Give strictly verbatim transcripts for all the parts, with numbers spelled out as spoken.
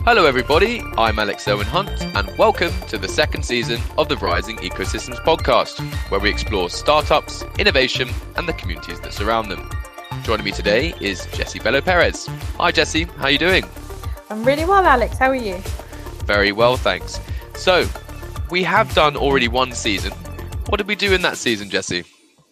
Hello everybody, I'm Alex Owen Hunt and welcome to the second season of the Rising Ecosystems podcast, where we explore startups, innovation and the communities that surround them. Joining me today is Jessie Bello Perez. Hi Jessie, how are you doing? I'm really well, Alex. How are you? Very well, thanks. So, we have done already one season. What did we do in that season, Jessie?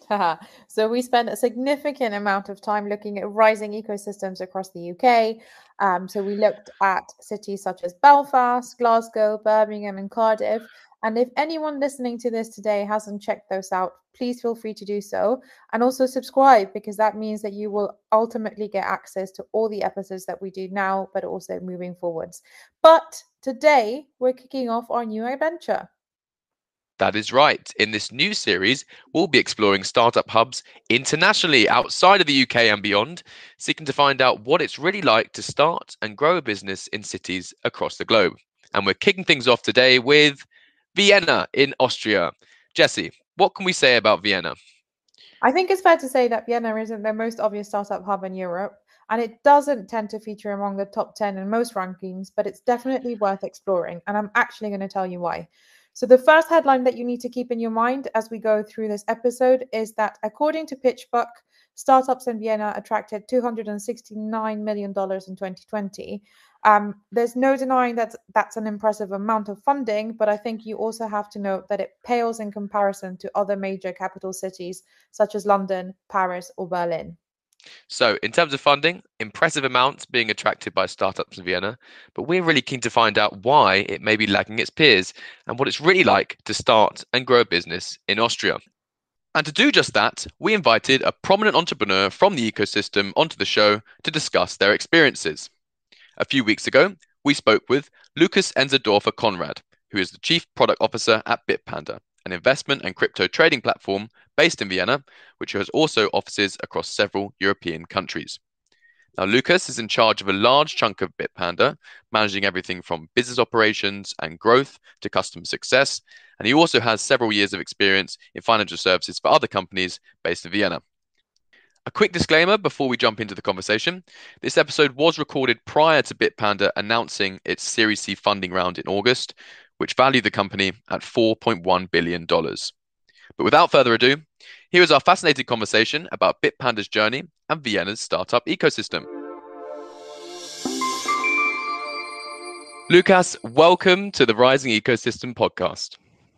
So we spent a significant amount of time looking at rising ecosystems across the U K. Um, so we looked at cities such as Belfast, Glasgow, Birmingham and Cardiff. And if anyone listening to this today hasn't checked those out, please feel free to do so. And also subscribe, because that means that you will ultimately get access to all the episodes that we do now, but also moving forwards. But today we're kicking off our new adventure. That is right. In this new series, we'll be exploring startup hubs internationally outside of the U K and beyond, seeking to find out what it's really like to start and grow a business in cities across the globe. And we're kicking things off today with Vienna in Austria. Jessie, what can we say about Vienna? I think it's fair to say that Vienna isn't the most obvious startup hub in Europe, and it doesn't tend to feature among the top ten in most rankings, but it's definitely worth exploring, and I'm actually going to tell you why. So the first headline that you need to keep in your mind as we go through this episode is that according to PitchBook, startups in Vienna attracted two hundred sixty-nine million dollars in twenty twenty. Um, there's no denying that that's an impressive amount of funding, but I think you also have to note that it pales in comparison to other major capital cities such as London, Paris, or Berlin. So, in terms of funding, impressive amounts being attracted by startups in Vienna, but we're really keen to find out why it may be lagging its peers and what it's really like to start and grow a business in Austria. And to do just that, we invited a prominent entrepreneur from the ecosystem onto the show to discuss their experiences. A few weeks ago, we spoke with Lukas Enzendorfer Conrad, who is the Chief Product Officer at Bitpanda, an investment and crypto trading platform based in Vienna, which has also offices across several European countries. Now, Lukas is in charge of a large chunk of Bitpanda, managing everything from business operations and growth to customer success, and he also has several years of experience in financial services for other companies based in Vienna. A quick disclaimer before we jump into the conversation. This episode was recorded prior to Bitpanda announcing its Series C funding round in August, which valued the company at four point one billion dollars. But without further ado, here is our fascinating conversation about Bitpanda's journey and Vienna's startup ecosystem. Lukas, welcome to the Rising Ecosystem podcast.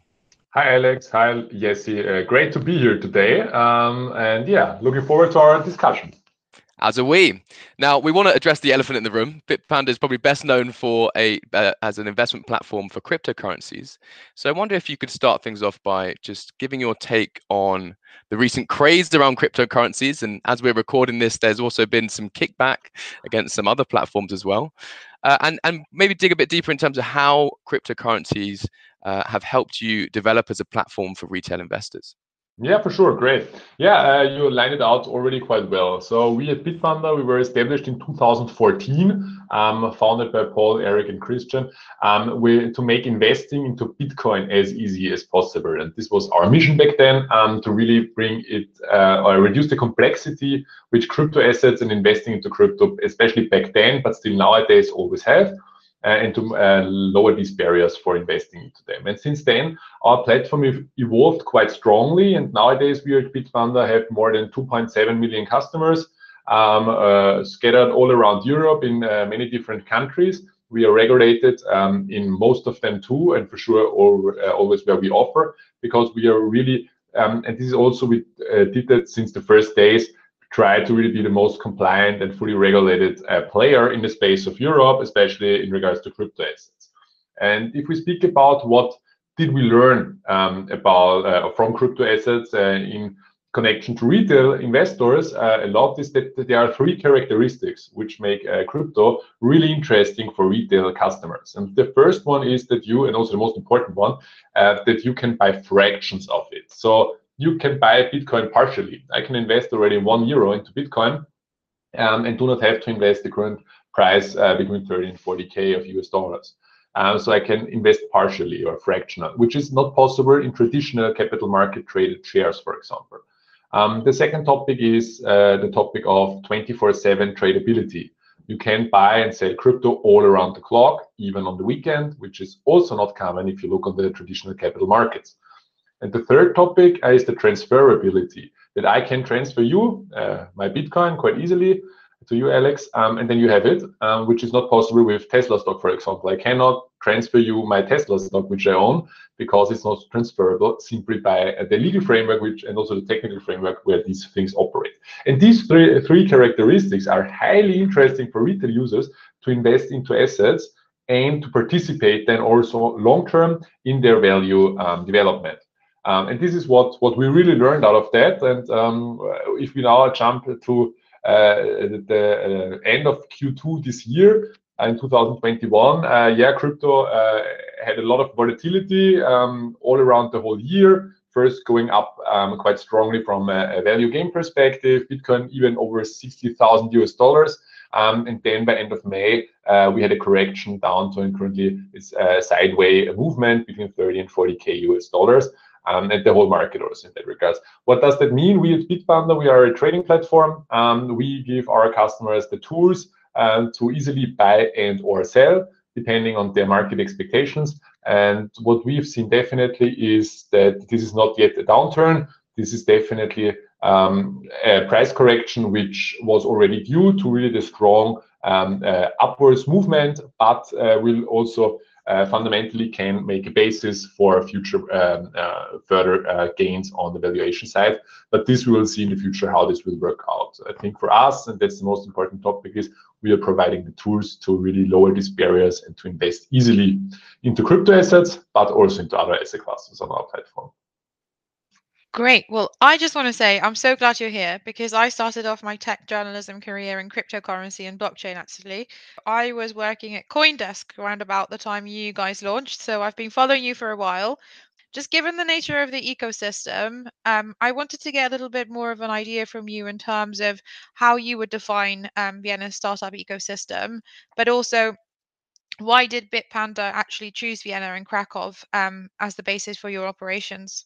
Hi, Alex. Hi, Jessie. Uh, great to be here today. Um, and yeah, looking forward to our discussion. As are we. Now, we want to address the elephant in the room. Bitpanda is probably best known for a uh, as an investment platform for cryptocurrencies. So I wonder if you could start things off by just giving your take on the recent craze around cryptocurrencies. And as we're recording this, there's also been some kickback against some other platforms as well. Uh, and, and maybe dig a bit deeper in terms of how cryptocurrencies uh, have helped you develop as a platform for retail investors. Yeah, for sure. Great. Yeah, uh, you lined it out already quite well. So we at Bitpanda, we were established in two thousand fourteen, um, founded by Paul, Eric, and Christian, um, we, to make investing into Bitcoin as easy as possible. And this was our mission back then, um, to really bring it uh, or reduce the complexity which crypto assets and investing into crypto, especially back then, but still nowadays always have. Uh, and to uh, lower these barriers for investing into them. And since then, our platform evolved quite strongly. And nowadays, we at Bitpanda have more than two point seven million customers um, uh, scattered all around Europe in uh, many different countries. We are regulated um, in most of them too, and for sure all, uh, always where we offer, because we are really, um, and this is also, we uh, did that since the first days, try to really be the most compliant and fully regulated uh, player in the space of Europe, especially in regards to crypto assets. And if we speak about what did we learn um, about uh, from crypto assets uh, in connection to retail investors, uh, a lot is that, that there are three characteristics which make uh, crypto really interesting for retail customers. And the first one is that you, and also the most important one, uh, that you can buy fractions of it. So you can buy Bitcoin partially. I can invest already one euro into Bitcoin um, and do not have to invest the current price uh, between thirty and forty K of U S dollars. Um, so I can invest partially or fractional, which is not possible in traditional capital market traded shares, for example. Um, the second topic is uh, the topic of twenty-four seven tradability. You can buy and sell crypto all around the clock, even on the weekend, which is also not common if you look on the traditional capital markets. And the third topic is the transferability, that I can transfer you uh, my Bitcoin quite easily to you, Alex, um, and then you have it, um, which is not possible with Tesla stock, for example. I cannot transfer you my Tesla stock, which I own, because it's not transferable simply by the legal framework, which and also the technical framework where these things operate. And these three, three characteristics are highly interesting for retail users to invest into assets and to participate then also long-term in their value um, development. Um, and this is what, what we really learned out of that. And um, if we now jump to uh, the uh, end of Q two this year, uh, in two thousand twenty-one, uh, yeah, crypto uh, had a lot of volatility um, all around the whole year. First going up um, quite strongly from a, a value gain perspective, Bitcoin even over sixty thousand U S dollars. Um, and then by end of May, uh, we had a correction down to, and currently it's a sideways movement between thirty and forty K U S dollars. Um, and the whole market also in that regards. What does that mean? We at Bitpanda, we are a trading platform. Um, we give our customers the tools um, to easily buy and or sell, depending on their market expectations. And what we've seen definitely is that this is not yet a downturn. This is definitely um, a price correction, which was already due to really the strong um, uh, upwards movement, but uh, will also Uh, fundamentally can make a basis for future um, uh, further uh, gains on the valuation side. But this we will see in the future how this will work out. I think for us, and that's the most important topic, is we are providing the tools to really lower these barriers and to invest easily into crypto assets, but also into other asset classes on our platform. Great. Well, I just want to say I'm so glad you're here, because I started off my tech journalism career in cryptocurrency and blockchain, actually. I was working at CoinDesk around about the time you guys launched, so I've been following you for a while. Just given the nature of the ecosystem, um, I wanted to get a little bit more of an idea from you in terms of how you would define um, Vienna's startup ecosystem, but also why did Bitpanda actually choose Vienna and Krakow um, as the basis for your operations?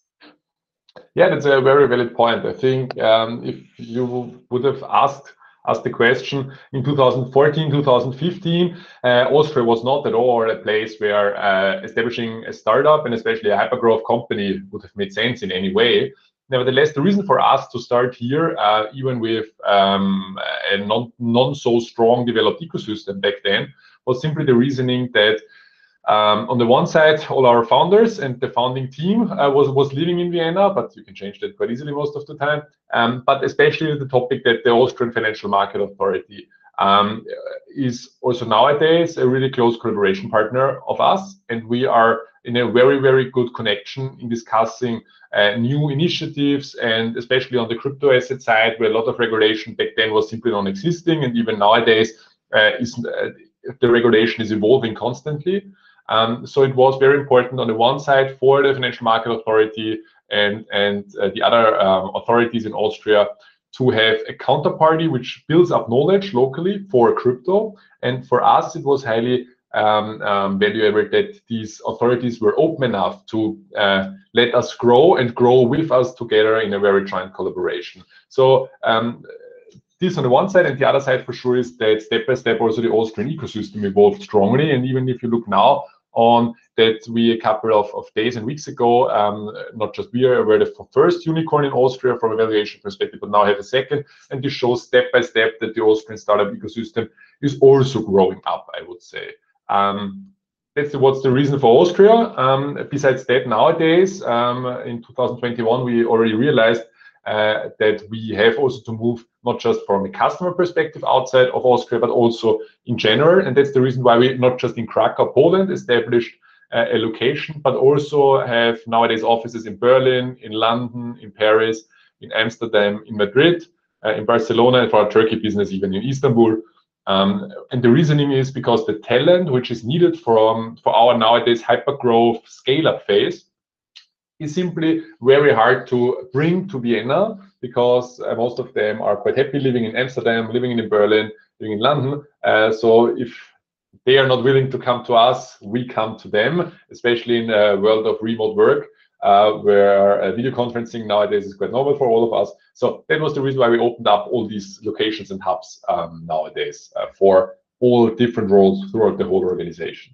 Yeah, that's a very valid point. I think um, if you would have asked us the question in two thousand fourteen, two thousand fifteen, uh, Austria was not at all a place where uh, establishing a startup and especially a hypergrowth company would have made sense in any way. Nevertheless, the reason for us to start here, uh, even with um, a non, non so strong developed ecosystem back then, was simply the reasoning that Um, on the one side, all our founders and the founding team uh, was, was living in Vienna, but you can change that quite easily most of the time. Um, but especially the topic that the Austrian Financial Market Authority um, is also nowadays a really close collaboration partner of us. And we are in a very, very good connection in discussing uh, new initiatives, and especially on the crypto asset side, where a lot of regulation back then was simply non-existing. And even nowadays, uh, is, uh, the regulation is evolving constantly. Um, so it was very important on the one side for the Financial Market Authority and, and uh, the other um, authorities in Austria to have a counterparty which builds up knowledge locally for crypto. And for us, it was highly um, um, valuable that these authorities were open enough to uh, let us grow and grow with us together in a very joint collaboration. So um, this on the one side, and the other side for sure is that step by step also the Austrian ecosystem evolved strongly. And even if you look now on that, we a couple of, of days and weeks ago, um, not just we are were the first unicorn in Austria from a valuation perspective, but now have a second. And this shows step by step that the Austrian startup ecosystem is also growing up, I would say. Um, that's the, what's the reason for Austria. Um, besides that, nowadays, um, in two thousand twenty-one, we already realized Uh, that we have also to move not just from a customer perspective outside of Austria, but also in general. And that's the reason why we not just in Krakow, Poland, established uh, a location, but also have nowadays offices in Berlin, in London, in Paris, in Amsterdam, in Madrid, uh, in Barcelona, and for our Turkey business, even in Istanbul. Um, and the reasoning is because the talent which is needed from, for our nowadays hypergrowth scale-up phase is simply very hard to bring to Vienna, because uh, most of them are quite happy living in Amsterdam, living in Berlin, living in London. Uh, so if they are not willing to come to us, we come to them, especially in a world of remote work. uh, where uh, video conferencing nowadays is quite normal for all of us. So that was the reason why we opened up all these locations and hubs um, nowadays uh, for all different roles throughout the whole organization.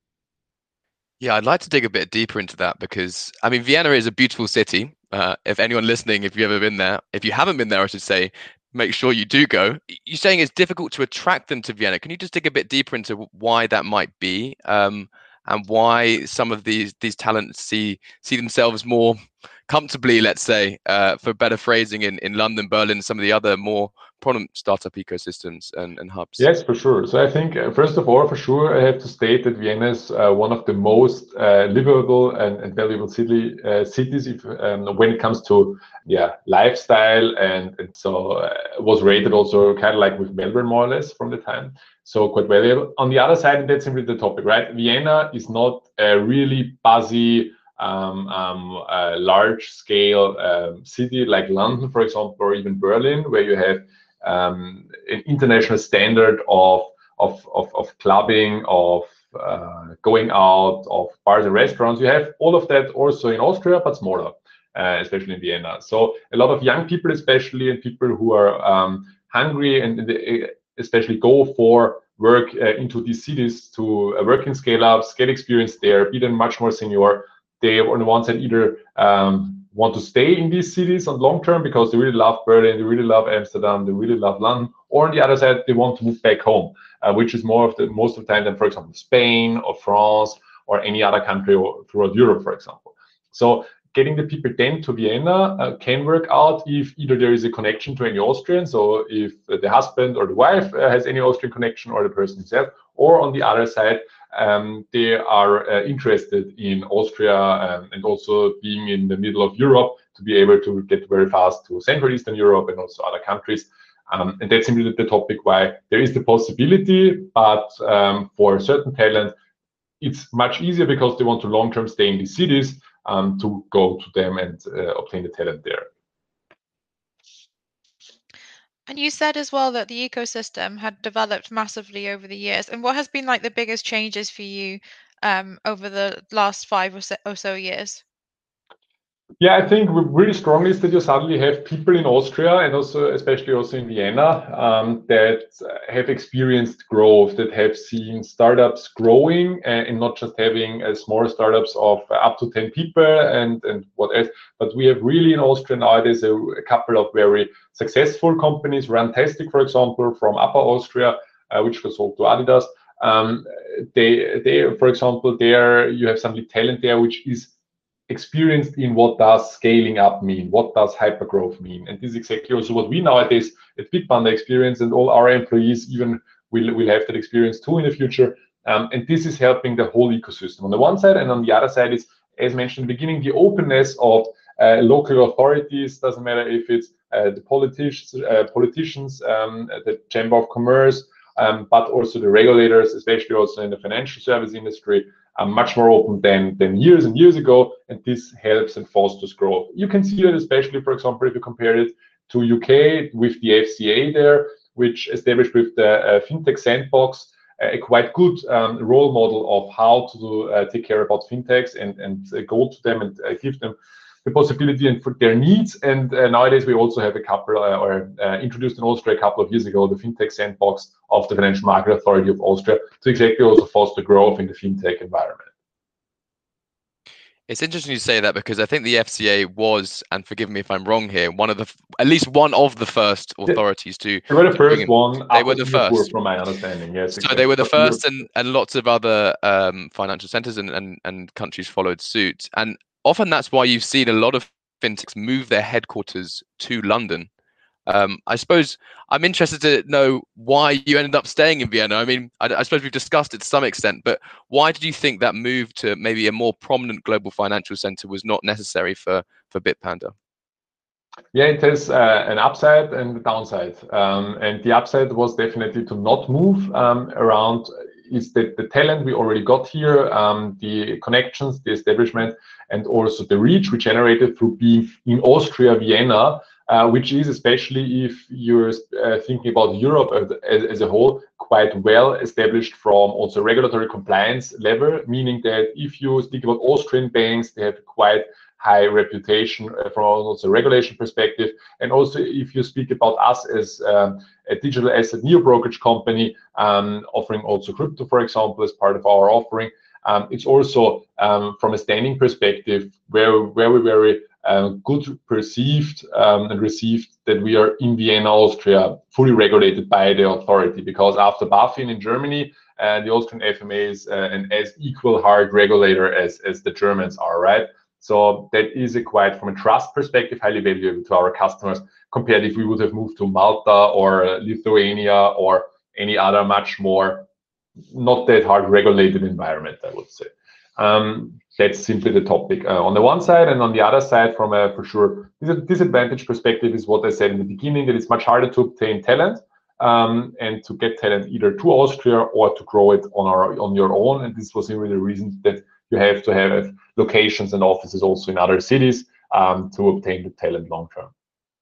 Yeah, I'd like to dig a bit deeper into that because, I mean, Vienna is a beautiful city. Uh, if anyone listening, if you've ever been there, if you haven't been there, I should say, make sure you do go. You're saying it's difficult to attract them to Vienna. Can you just dig a bit deeper into why that might be, um, and why some of these these talents see see themselves more comfortably, let's say, uh, for better phrasing, in, in London, Berlin, some of the other more prominent startup ecosystems and, and hubs? Yes, for sure. So I think, uh, first of all, for sure, I have to state that Vienna is uh, one of the most uh, livable and, and valuable city, uh, cities if, um, when it comes to yeah lifestyle, and, and so uh, was rated also kind of like with Melbourne more or less from the time. So quite valuable. On the other side, that's simply the topic, right? Vienna is not a really buzzy, um, um, uh, large-scale um, city like London, for example, or even Berlin, where you have um, an international standard of of of, of clubbing, of uh, going out, of bars and restaurants. You have all of that also in Austria, but smaller, uh, especially in Vienna. So a lot of young people, especially, and people who are um, hungry and, and especially go for work uh, into these cities to uh, work in scale up, scale experience there, be them much more senior. They, on the one side, either um, want to stay in these cities on long term because they really love Berlin, they really love Amsterdam, they really love London, or on the other side, they want to move back home, uh, which is more of the most of the time than, for example, Spain or France or any other country or throughout Europe, for example. So getting the people then to Vienna uh, can work out if either there is a connection to any Austrian, so if uh, the husband or the wife uh, has any Austrian connection, or the person himself, or on the other side, um, they are uh, interested in Austria um, and also being in the middle of Europe to be able to get very fast to Central Eastern Europe and also other countries. Um, and that's simply the topic why there is the possibility, but um, for certain talent, it's much easier because they want to long-term stay in these cities um, to go to them and uh, obtain the talent there. And you said as well that the ecosystem had developed massively over the years. And what has been like the biggest changes for you um, over the last five or so, or so years? Yeah, I think really strongly is that you suddenly have people in Austria and also especially also in Vienna um, that have experienced growth, that have seen startups growing and, and not just having uh, small startups of uh, up to ten people and, and what else. But we have really in Austria nowadays a, a couple of very successful companies, Runtastic, for example, from Upper Austria, uh, which was sold to Adidas. Um, they, they, for example, there you have some talent there which is experienced in what does scaling up mean, what does hypergrowth mean, and this is exactly also what we nowadays at Bitpanda experience, and all our employees even will, will have that experience too in the future. Um, and this is helping the whole ecosystem on the one side, and on the other side is, as mentioned in the beginning, the openness of uh, local authorities. Doesn't matter if it's uh, the politicians, uh, politicians, um, the Chamber of Commerce, um, but also the regulators, especially also in the financial service industry, are much more open than, than years and years ago, and this helps and fosters growth. You can see that especially, for example, if you compare it to U K with the F C A there, which established with the uh, FinTech Sandbox, a quite good um, role model of how to uh, take care about fintechs and, and uh, go to them and uh, give them the possibility and for their needs. And uh, nowadays we also have a couple, uh, or uh, introduced in Austria a couple of years ago, the FinTech Sandbox of the Financial Market Authority of Austria to exactly also foster growth in the FinTech environment. It's interesting you say that because I think the F C A was, and forgive me if I'm wrong here, one of the, at least one of the first authorities to. They were the first one. They were the first, from my understanding. Yes. So exactly. they were the first, and, and lots of other um, financial centers and, and, and countries followed suit. And often that's why you've seen a lot of fintechs move their headquarters to London. Um, I suppose I'm interested to know why you ended up staying in Vienna. I mean, I, I suppose we've discussed it to some extent, but why did you think that move to maybe a more prominent global financial center was not necessary for, for Bitpanda? Yeah, it has uh, an upside and a downside. Um, and the upside was definitely to not move um, around. Is that the talent we already got here, um, the connections, the establishment, and also the reach we generated through being in Austria, Vienna, uh, which is, especially if you're uh, thinking about Europe as, as a whole, quite well established from also regulatory compliance level, meaning that if you speak about Austrian banks, they have quite high reputation from also a regulation perspective. And also, if you speak about us as um, a digital asset neo brokerage company, um, offering also crypto, for example, as part of our offering, um, it's also um, from a standing perspective very, very, very uh, good perceived um, and received that we are in Vienna, Austria, fully regulated by the authority, because after BaFin in Germany, uh, the Austrian F M A is uh, an as equal hard regulator as, as the Germans are, right? So that is a quite, from a trust perspective, highly valuable to our customers compared if we would have moved to Malta or Lithuania or any other much more not that hard regulated environment, I would say. Um, that's simply the topic uh, on the one side, and on the other side, from a for sure disadvantage perspective, is what I said in the beginning, that it's much harder to obtain talent um, and to get talent either to Austria or to grow it on our on your own. And this was really the reason that you have to have locations and offices also in other cities um, to obtain the talent long term.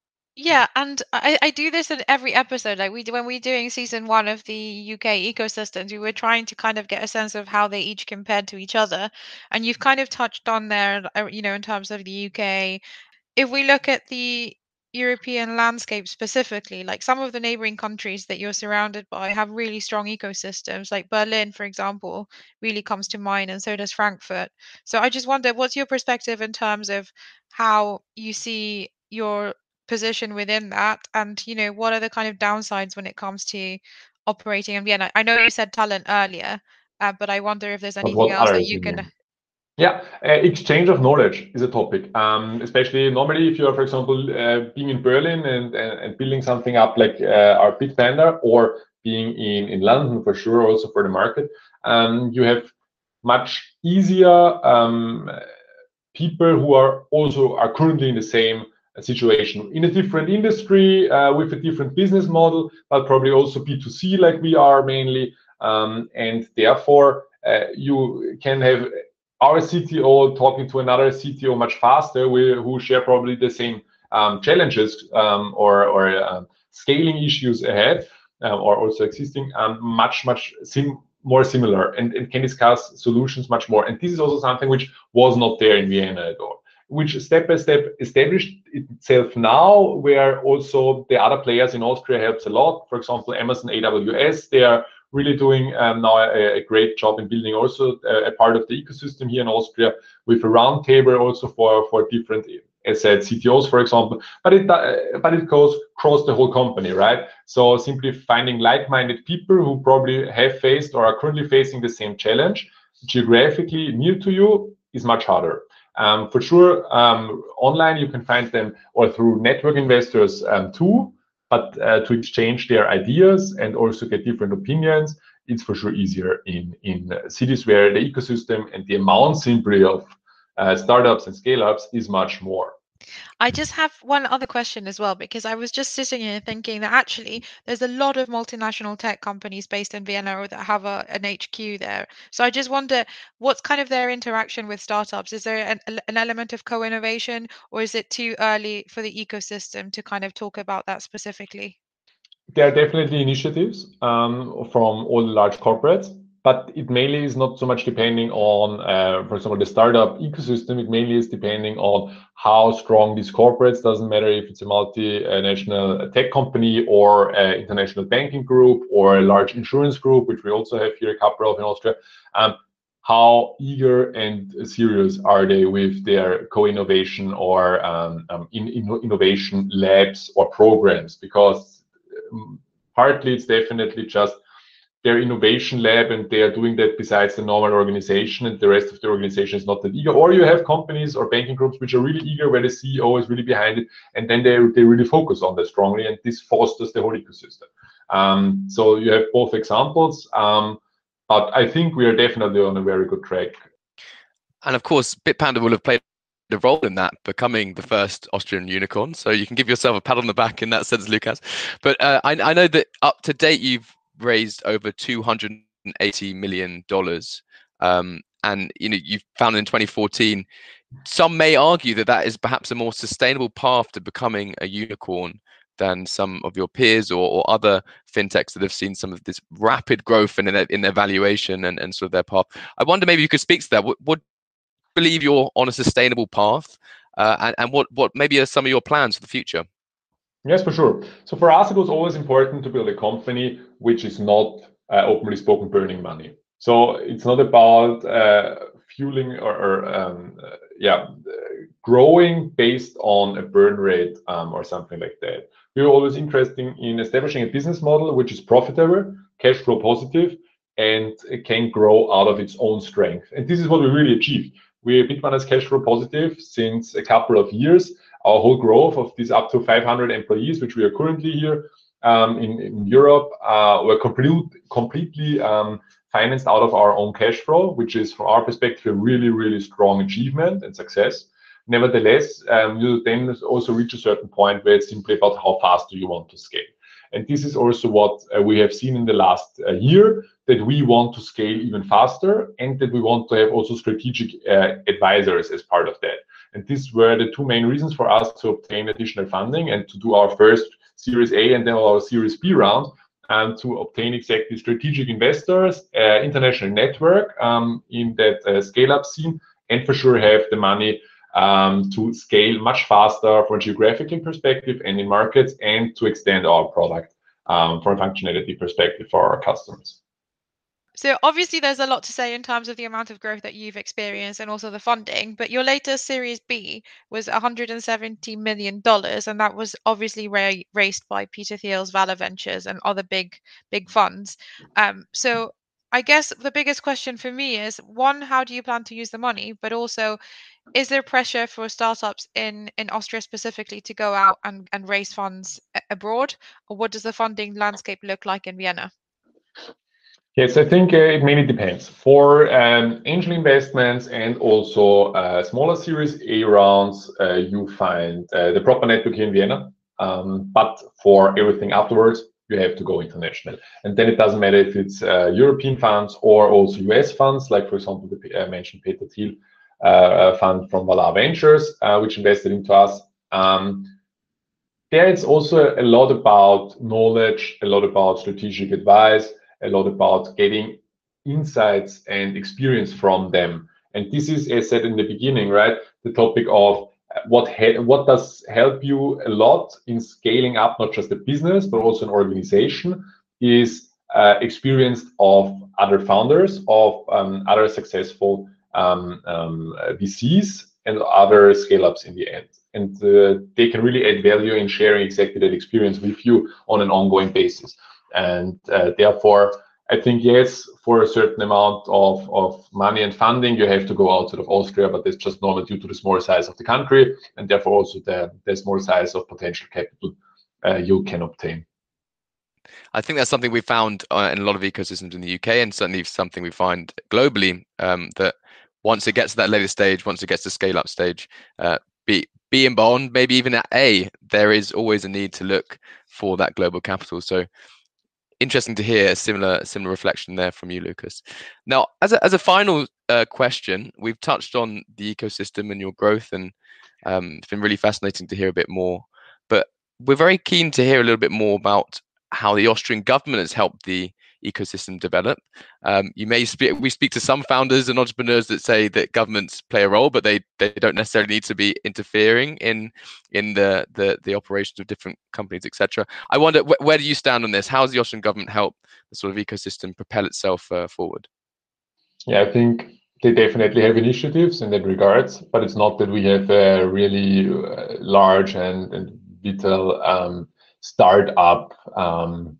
Yeah, and I, I do this in every episode. Like we do when we're doing season one of the U K ecosystems, we were trying to kind of get a sense of how they each compared to each other. And you've kind of touched on there, uh, you know, in terms of the U K. If we look at the European landscape specifically, like some of the neighboring countries that you're surrounded by have really strong ecosystems, like Berlin, for example, really comes to mind, and so does Frankfurt. So I just wonder, what's your perspective in terms of how you see your position within that, and you know, what are the kind of downsides when it comes to operating in Vienna? I know you said talent earlier, uh, but I wonder if there's But anything what else that others you you can. mean? Yeah, uh, exchange of knowledge is a topic, um, especially normally if you are, for example, uh, being in Berlin and, and, and building something up like uh, our Bitpanda, or being in, in London for sure, also for the market, um, you have much easier um, people who are also are currently in the same situation, in a different industry, uh, with a different business model, but probably also B two C like we are mainly, um, and therefore uh, you can have our C T O talking to another C T O much faster, we, who share probably the same um, challenges um, or, or uh, scaling issues ahead, uh, or also existing, um, much, much sim more similar, and, and can discuss solutions much more. And this is also something which was not there in Vienna at all, which step by step established itself now, where also the other players in Austria helps a lot. For example, Amazon A W S, they are really doing um, now a, a great job in building also a, a part of the ecosystem here in Austria, with a roundtable also for, for different, as said, C T Os, for example, but it uh, but it goes across the whole company, right? So simply finding like-minded people who probably have faced or are currently facing the same challenge geographically near to you is much harder. Um, for sure, um, online you can find them, or through network investors um, too, but uh, to exchange their ideas and also get different opinions, it's for sure easier in, in cities where the ecosystem and the amount simply of uh, startups and scale-ups is much more. I just have one other question as well, because I was just sitting here thinking that actually there's a lot of multinational tech companies based in Vienna or that have a, an H Q there. So I just wonder, what's kind of their interaction with startups? Is there an, an element of co-innovation, or is it too early for the ecosystem to kind of talk about that specifically? There are definitely initiatives um, from all the large corporates, but it mainly is not so much depending on, uh, for example, the startup ecosystem. It mainly is depending on how strong these corporates, doesn't matter if it's a multinational tech company or an international banking group or a large insurance group, which we also have here a couple of in Austria. Um, how eager and serious are they with their co-innovation or um, um, in, in innovation labs or programs? Because partly it's definitely just their innovation lab, and they are doing that besides the normal organization, and the rest of the organization is not that eager. Or you have companies or banking groups which are really eager, where the C E O is really behind it, and then they, they really focus on that strongly, and this fosters the whole ecosystem. Um, so you have both examples, um, but I think we are definitely on a very good track. And of course, Bitpanda will have played a role in that, becoming the first Austrian unicorn. So you can give yourself a pat on the back in that sense, Lucas. But uh, I, I know that up to date, you've raised over two hundred eighty million dollars. Um, and you know, you founded in twenty fourteen. Some may argue that that is perhaps a more sustainable path to becoming a unicorn than some of your peers or, or other fintechs that have seen some of this rapid growth in their, in their valuation and, and sort of their path. I wonder maybe you could speak to that. What, what believe you're on a sustainable path? Uh, and, and what, what maybe are some of your plans for the future? Yes, for sure. So for us, it was always important to build a company which is not uh, openly spoken burning money. So it's not about uh, fueling or, or um, uh, yeah, growing based on a burn rate um, or something like that. We were always interested in establishing a business model which is profitable, cash flow positive, and can grow out of its own strength. And this is what we really achieved. We Bitpanda is cash flow positive since a couple of years. Our whole growth of these up to five hundred employees, which we are currently here um, in, in Europe, uh, were complete, completely um, financed out of our own cash flow, which is, from our perspective, a really, really strong achievement and success. Nevertheless, um, you then also reach a certain point where it's simply about how fast do you want to scale. And this is also what uh, we have seen in the last uh, year, that we want to scale even faster, and that we want to have also strategic uh, advisors as part of that. And these were the two main reasons for us to obtain additional funding and to do our first Series A and then our Series B round, and to obtain exactly strategic investors, uh, international network um, in that uh, scale-up scene, and for sure have the money um, to scale much faster from a geographical perspective and in markets, and to extend our product um, from a functionality perspective for our customers. So obviously there's a lot to say in terms of the amount of growth that you've experienced and also the funding, but your latest Series B was one hundred seventy million dollars, and that was obviously ra raised by Peter Thiel's Valor Ventures and other big, big funds. Um, so I guess the biggest question for me is, one, how do you plan to use the money? But also, is there pressure for startups in, in Austria specifically to go out and, and raise funds abroad? Or what does the funding landscape look like in Vienna? Yes, I think uh, it mainly depends. For um, angel investments and also uh, smaller Series A rounds, uh, you find uh, the proper network here in Vienna. Um, but for everything afterwards, you have to go international. And then it doesn't matter if it's uh, European funds or also U S funds, like, for example, the uh, mentioned Peter Thiel uh, fund from Valor Ventures, uh, which invested into us. Um, there it's also a lot about knowledge, a lot about strategic advice, a lot about getting insights and experience from them. And this is, as said in the beginning, right, the topic of what what does help you a lot in scaling up not just a business but also an organization is uh, experience of other founders, of um, other successful um, um, V Cs and other scale-ups in the end. And uh, they can really add value in sharing exactly that experience with you on an ongoing basis. And uh, therefore, I think, yes, for a certain amount of, of money and funding, you have to go outside of Austria, but that's just normal due to the small size of the country, and therefore also the, the small size of potential capital uh, you can obtain. I think that's something we found uh, in a lot of ecosystems in the U K, and certainly something we find globally, um, that once it gets to that later stage, once it gets to scale up stage, uh, be B and bond, maybe even at A, there is always a need to look for that global capital. So interesting to hear a similar similar reflection there from you, Lucas. Now, as a, as a final uh, question, we've touched on the ecosystem and your growth, and um, it's been really fascinating to hear a bit more. But we're very keen to hear a little bit more about how the Austrian government has helped the ecosystem develop. Um, you may speak, we speak to some founders and entrepreneurs that say that governments play a role, but they they don't necessarily need to be interfering in in the the, the operations of different companies, et cetera. I wonder, wh where do you stand on this? How has the Austrian government helped the sort of ecosystem propel itself uh, forward? Yeah, I think they definitely have initiatives in that regards, but it's not that we have a really uh, large and, and vital um, startup um,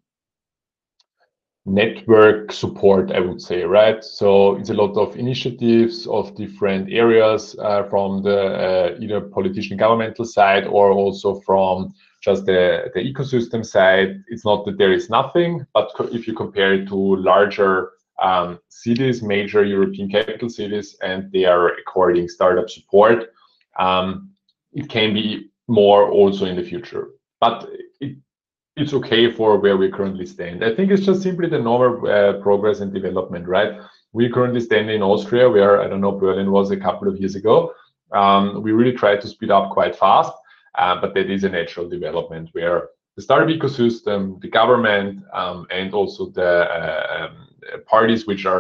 network support, I would say, right? So it's a lot of initiatives of different areas uh, from the uh, either politician governmental side or also from just the, the ecosystem side. It's not that there is nothing, but if you compare it to larger um, cities, major European capital cities, and they are according startup support, um, it can be more also in the future. But it, it's okay for where we currently stand. I think it's just simply the normal uh, progress and development, right? We currently stand in Austria, where, I don't know, Berlin was a couple of years ago. Um, we really try to speed up quite fast, uh, but that is a natural development where the startup ecosystem, the government, um, and also the uh, um, parties which are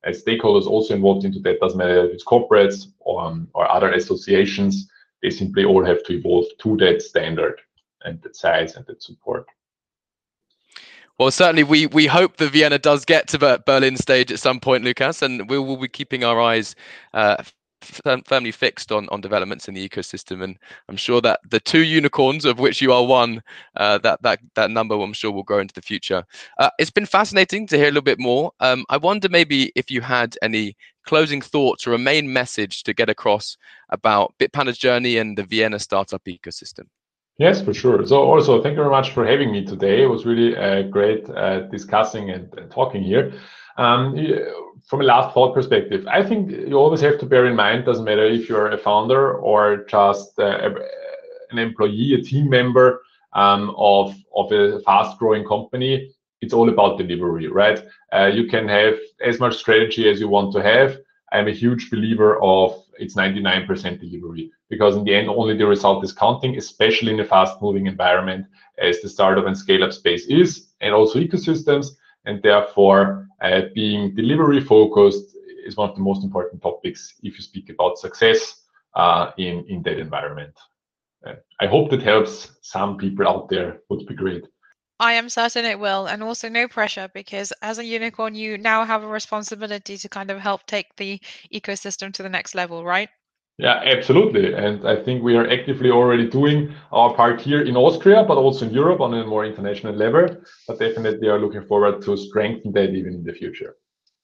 as stakeholders also involved into that. Doesn't matter if it's corporates or, um, or other associations, they simply all have to evolve to that standard and that size and that support. Well, certainly we we hope that Vienna does get to the Berlin stage at some point, Lukas, and we will be keeping our eyes uh, firm, firmly fixed on on developments in the ecosystem. And I'm sure that the two unicorns, of which you are one, uh, that that that number, I'm sure, will grow into the future. Uh, it's been fascinating to hear a little bit more. Um, I wonder maybe if you had any closing thoughts or a main message to get across about Bitpanda's journey and the Vienna startup ecosystem. Yes, for sure. So also, thank you very much for having me today. It was really uh, great uh, discussing and, and talking here. Um, from a last thought perspective, I think you always have to bear in mind, doesn't matter if you're a founder or just uh, an employee, a team member um, of, of a fast-growing company, it's all about delivery, right? Uh, you can have as much strategy as you want to have. I'm a huge believer of it's ninety-nine percent delivery, because in the end, only the result is counting, especially in a fast-moving environment as the startup and scale-up space is, and also ecosystems. And therefore, uh, being delivery-focused is one of the most important topics if you speak about success uh, in, in that environment. Uh, I hope that helps some people out there. Would be great. I am certain it will, and also no pressure, because as a unicorn, you now have a responsibility to kind of help take the ecosystem to the next level, right? Yeah, absolutely. And I think we are actively already doing our part here in Austria, but also in Europe on a more international level. But definitely are looking forward to strengthen that even in the future.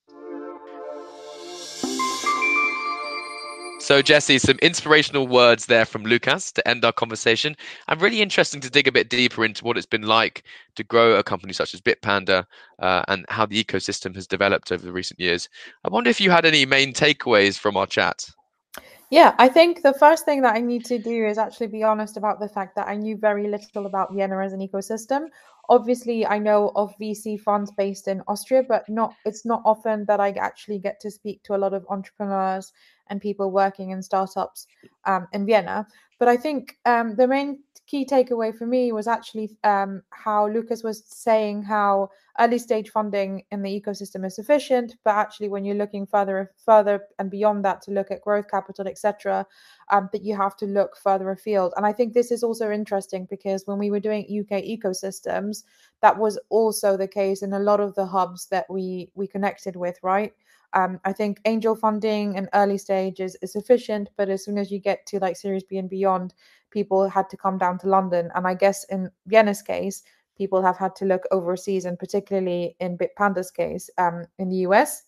So, Jesse, some inspirational words there from Lukas to end our conversation. And really interesting to dig a bit deeper into what it's been like to grow a company such as Bitpanda uh, and how the ecosystem has developed over the recent years. I wonder if you had any main takeaways from our chat. Yeah, I think the first thing that I need to do is actually be honest about the fact that I knew very little about Vienna as an ecosystem. Obviously, I know of V C funds based in Austria, but not it's not often that I actually get to speak to a lot of entrepreneurs and people working in startups um, in Vienna. But I think um, the main key takeaway for me was actually um, how Lukas was saying how early stage funding in the ecosystem is sufficient, but actually when you're looking further further and beyond that to look at growth capital, et cetera, um, that you have to look further afield. And I think this is also interesting because when we were doing U K ecosystems, that was also the case in a lot of the hubs that we we connected with, right? Um, I think angel funding and early stages is sufficient, but as soon as you get to like Series B and beyond, people had to come down to London. And I guess in Vienna's case, people have had to look overseas, and particularly in Bitpanda's case, um, in the U S.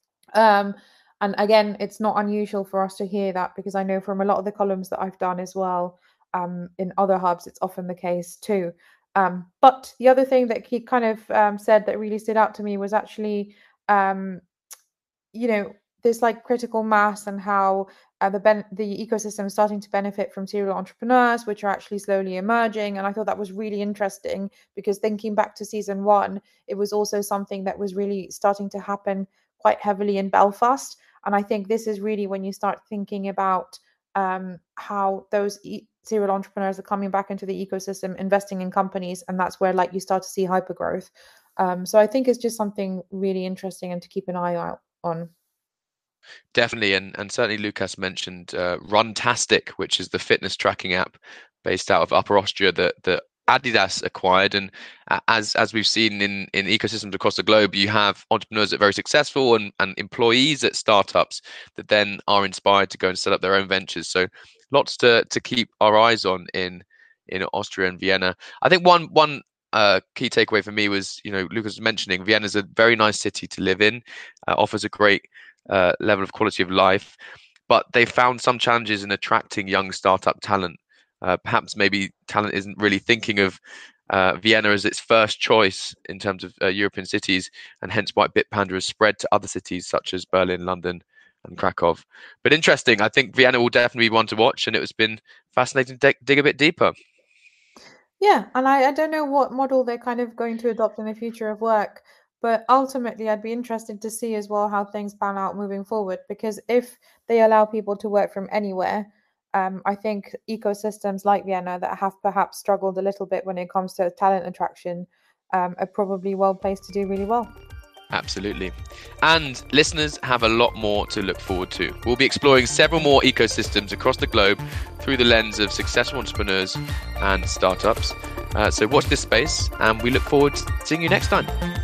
Um, and again, it's not unusual for us to hear that, because I know from a lot of the columns that I've done as well, um, in other hubs, it's often the case too. Um, but the other thing that he kind of um, said that really stood out to me was actually, um, you know, this like critical mass and how uh, the ben- the ecosystem is starting to benefit from serial entrepreneurs, which are actually slowly emerging. And I thought that was really interesting, because thinking back to season one, it was also something that was really starting to happen quite heavily in Belfast. And I think this is really when you start thinking about um, how those e- serial entrepreneurs are coming back into the ecosystem, investing in companies, and that's where like you start to see hypergrowth. Um, so I think it's just something really interesting and to keep an eye out on. Definitely, and and certainly Lukas mentioned uh, Runtastic, which is the fitness tracking app based out of Upper Austria that that Adidas acquired. And uh, as as we've seen in in ecosystems across the globe, you have entrepreneurs that are very successful and and employees at startups that then are inspired to go and set up their own ventures. So lots to to keep our eyes on in in Austria and Vienna. I think one one. Uh, key takeaway for me was, you know, Lukas was mentioning Vienna is a very nice city to live in, uh, offers a great uh, level of quality of life, but they found some challenges in attracting young startup talent. Uh, perhaps maybe talent isn't really thinking of uh, Vienna as its first choice in terms of uh, European cities, and hence why Bitpanda has spread to other cities such as Berlin, London, and Krakow. But interesting, I think Vienna will definitely be one to watch, and it has been fascinating to dig, dig a bit deeper. Yeah, and I, I don't know what model they're kind of going to adopt in the future of work, but ultimately I'd be interested to see as well how things pan out moving forward, because if they allow people to work from anywhere, um, I think ecosystems like Vienna that have perhaps struggled a little bit when it comes to talent attraction um, are probably well placed to do really well. Absolutely. And listeners have a lot more to look forward to. We'll be exploring several more ecosystems across the globe through the lens of successful entrepreneurs and startups. Uh, so watch this space, and we look forward to seeing you next time.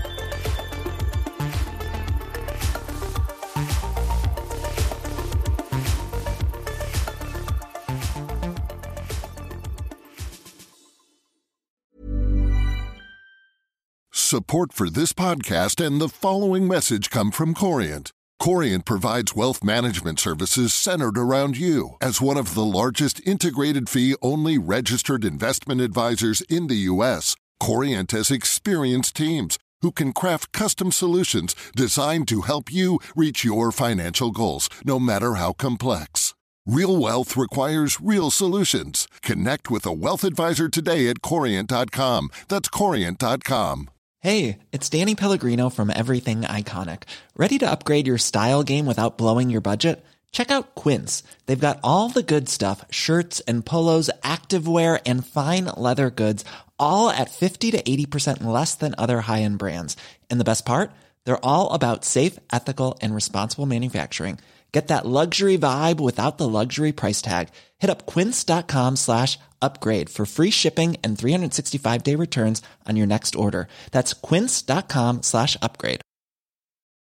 Support for this podcast and the following message come from Corient. Corient provides wealth management services centered around you. As one of the largest integrated fee-only registered investment advisors in the U S, Corient has experienced teams who can craft custom solutions designed to help you reach your financial goals, no matter how complex. Real wealth requires real solutions. Connect with a wealth advisor today at corient dot com. That's corient dot com. Hey, it's Danny Pellegrino from Everything Iconic. Ready to upgrade your style game without blowing your budget? Check out Quince. They've got all the good stuff, shirts and polos, activewear, and fine leather goods, all at fifty to eighty percent less than other high-end brands. And the best part? They're all about safe, ethical, and responsible manufacturing. Get that luxury vibe without the luxury price tag. Hit up quince.com slash upgrade for free shipping and three sixty-five day returns on your next order. That's quince.com slash upgrade.